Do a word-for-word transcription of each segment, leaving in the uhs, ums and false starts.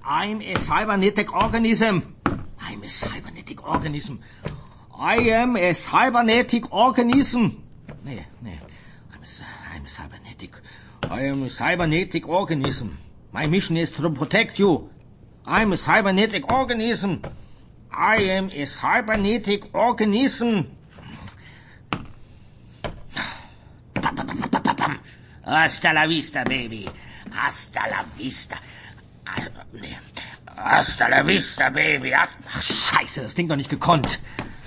I'm a cybernetic organism. I'm a cybernetic organism. I am a cybernetic organism. Nee, nee. I'm a, I'm a cybernetic. I am a cybernetic organism. My mission is to protect you. I'm a cybernetic organism. I am a cybernetic organism. Hasta la vista, baby. Hasta la vista. Nee. Hasta la vista, baby. Hasta... Ach, scheiße, das klingt doch nicht gekonnt.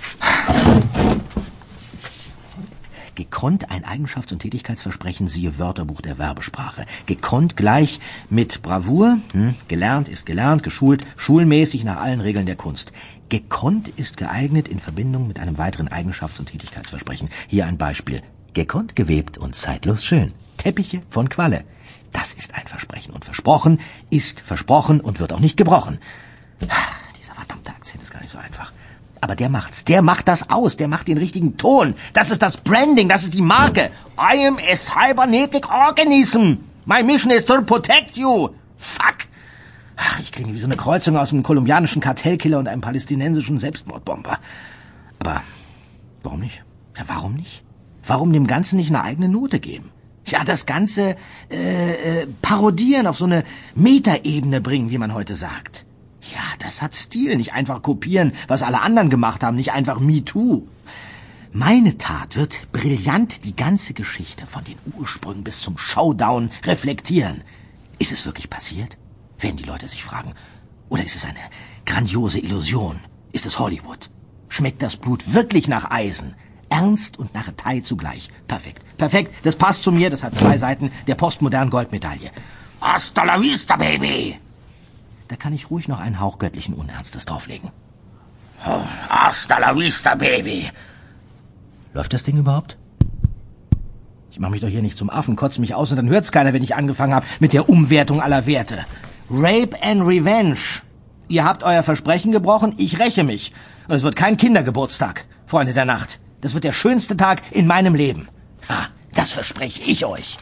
Gekonnt ein Eigenschafts- und Tätigkeitsversprechen, siehe Wörterbuch der Werbesprache. Gekonnt gleich mit Bravour, hm, gelernt ist gelernt, geschult, schulmäßig nach allen Regeln der Kunst. Gekonnt ist geeignet in Verbindung mit einem weiteren Eigenschafts- und Tätigkeitsversprechen. Hier ein Beispiel. Gekonnt gewebt und zeitlos schön. Teppiche von Qualle. Das ist ein Versprechen. Und versprochen ist versprochen und wird auch nicht gebrochen. Dieser verdammte Akzent ist gar nicht so einfach. Aber der macht's. Der macht das aus. Der macht den richtigen Ton. Das ist das Branding. Das ist die Marke. I am a cybernetic organism. My mission is to protect you. Fuck. Ach, ich klinge wie so eine Kreuzung aus einem kolumbianischen Kartellkiller und einem palästinensischen Selbstmordbomber. Aber warum nicht? Ja, warum nicht? Warum dem Ganzen nicht eine eigene Note geben? Ja, das Ganze äh, äh, parodieren, auf so eine Metaebene bringen, wie man heute sagt. Ja, das hat Stil. Nicht einfach kopieren, was alle anderen gemacht haben. Nicht einfach Me Too. Meine Tat wird brillant die ganze Geschichte von den Ursprüngen bis zum Showdown reflektieren. Ist es wirklich passiert? Werden die Leute sich fragen. Oder ist es eine grandiose Illusion? Ist es Hollywood? Schmeckt das Blut wirklich nach Eisen? Ernst und Narretei zugleich. Perfekt. Perfekt, das passt zu mir. Das hat zwei Seiten der postmodernen Goldmedaille. Hasta la vista, baby! Da kann ich ruhig noch einen Hauch göttlichen Unernstes drauflegen. Hasta la vista, baby! Läuft das Ding überhaupt? Ich mache mich doch hier nicht zum Affen, kotze mich aus und dann hört's keiner, wenn ich angefangen habe mit der Umwertung aller Werte. Rape and Revenge. Ihr habt euer Versprechen gebrochen, ich räche mich. Und es wird kein Kindergeburtstag, Freunde der Nacht. Das wird der schönste Tag in meinem Leben. Ha, das verspreche ich euch.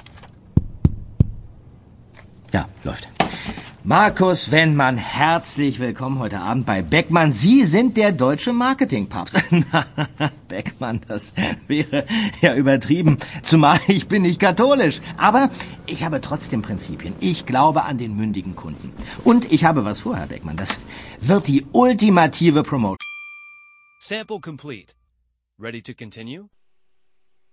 Ja, läuft. Markus Wennmann, herzlich willkommen heute Abend bei Beckmann. Sie sind der deutsche Marketingpapst. Beckmann, das wäre ja übertrieben. Zumal ich bin nicht katholisch. Aber ich habe trotzdem Prinzipien. Ich glaube an den mündigen Kunden. Und ich habe was vor, Herr Beckmann. Das wird die ultimative Promotion. Sample complete. Ready to continue?